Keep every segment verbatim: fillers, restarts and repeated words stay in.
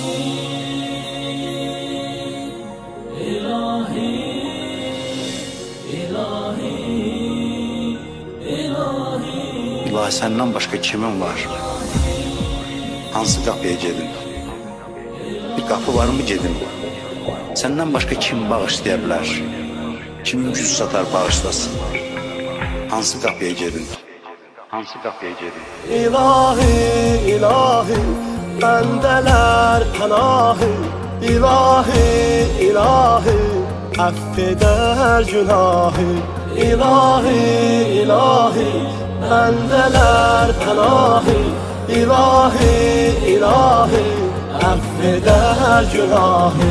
İlahi, səndən başqa kimin var? Hansı qapıya gedin? Bir qapı var mı gedin? Səndən başqa kim bağışlaya bilər? Kim güc satar bağışlasın? Hansı qapıya gedin? Hansı qapıya gedin? İlahi, ilahi, bəndələr pənahı. İlahi, ilahi, affeder günahı. İlahi, ilahi, bəndələr pənahı. İlahi, ilahi, affeder günahı.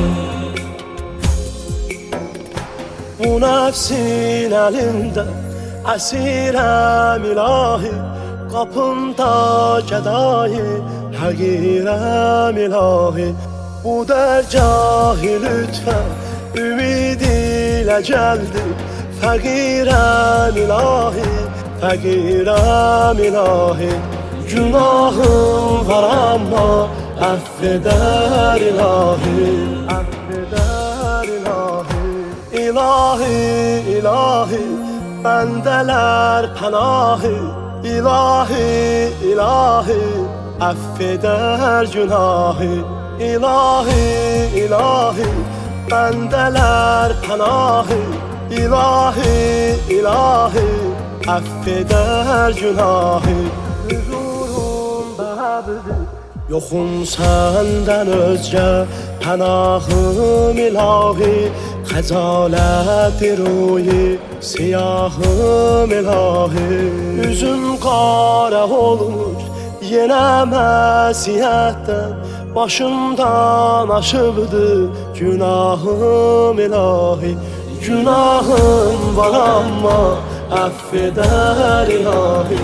Bu nefsin elinde esirem ilahi. Kapımda gedayı həqirəm ilahi. Bu dərgâhi lütfən ümid ilə gəldi. Fəqirəm ilahi, fəqirəm ilahi. Günahım var amma affeder ilahi, affeder ilahi. İlahi, ilahi, bəndələr pənahı. İlahi, ilahi, affeder günahı. İlahi, ilahi, bəndələr pənahı. İlahi, ilahi, affeder günahı. Huzurum bəbdir, yoxum səndən özgə. Pənahım ilahi, xəcalət ruyi, siyahım ilahi. Üzüm qara olmuş yenə məsiyətdən. Başımdan aşıbdı günahım ilahi. Günahım var amma affeder ilahi.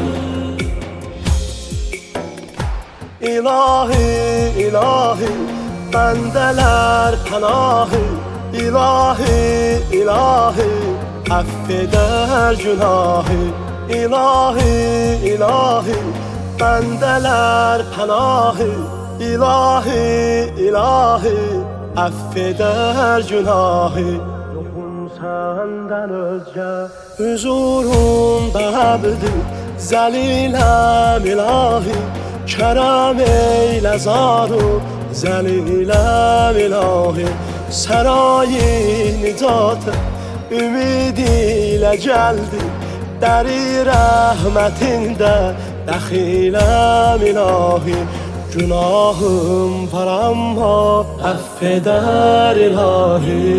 İlahi, ilahi, bəndələr pənahı. İlahi, ilahi, affeder günahı. İlahi, ilahi, bəndələr pənahı. İlahi, ilahi, affeder günahı. Yoxum səndən özgə, huzurum bəbdir. Zəliləm ilahi, kərəm eylə zaru. Zəliləm ilahi, sərayi nicatə ümid ilə gəldi. Dəri rəhmətində dəxiləm ilahi. Günahım var amma affeder ilahi.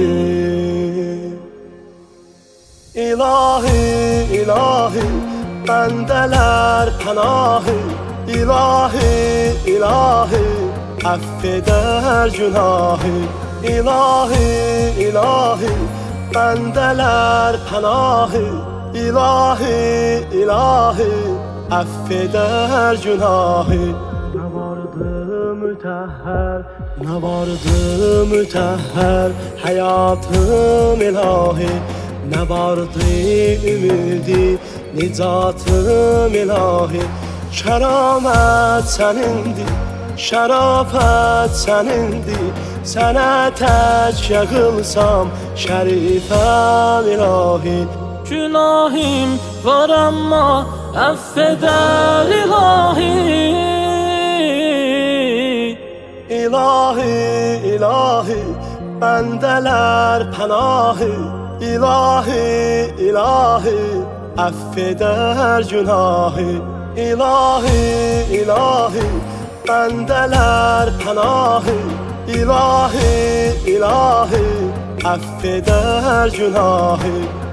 İlahi, ilahi, bəndələr pənahı. İlahi, ilahi, affeder günahı. İlahi, ilahi, bəndələr pənahı. İlahi, ilahi, affeder günahı. Ne vardı mütehher, ne vardı mütehher, hayatım ilahi. Ne vardı ümidi, nicatım ilahi. Keramet senindi, şərafət sənindi. Sənə təkə qılsam şərifəm ilahi. Günahım var amma affeder ilahi. İlahi, ilahi, bəndələr pənahı. İlahi, ilahi, affeder günahı. İlahi, ilahi, bəndələr pənahı. İlahi, ilahi, affeder günahı.